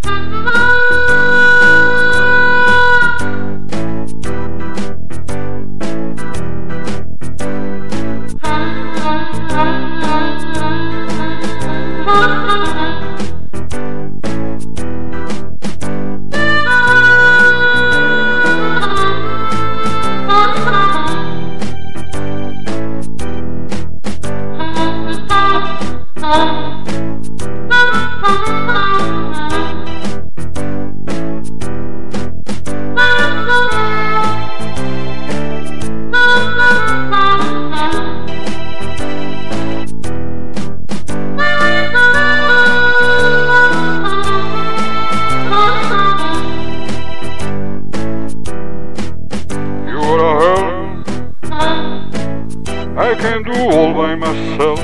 I can do all by myself.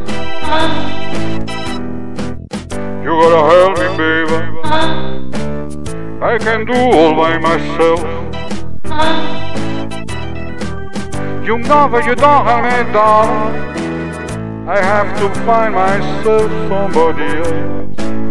You gotta help me, baby. I can do all by myself. You know that you don't have me, darling. I have to find myself somebody else.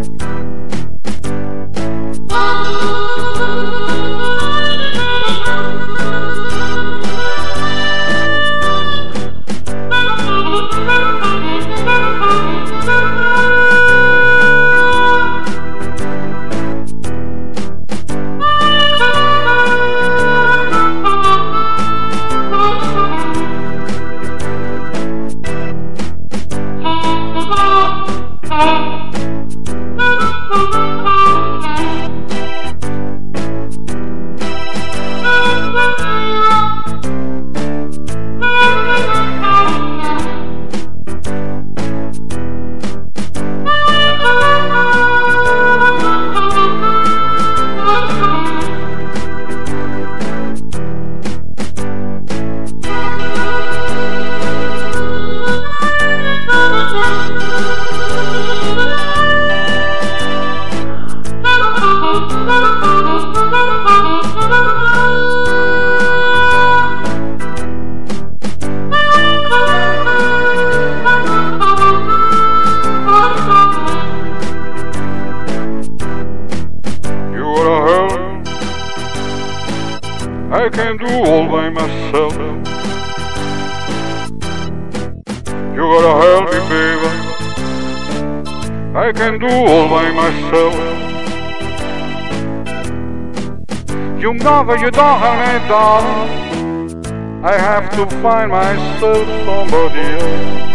I can do all by myself. You gotta help me, baby. I can do all by myself. You know that you don't have me, darling. I have to find myself somebody else.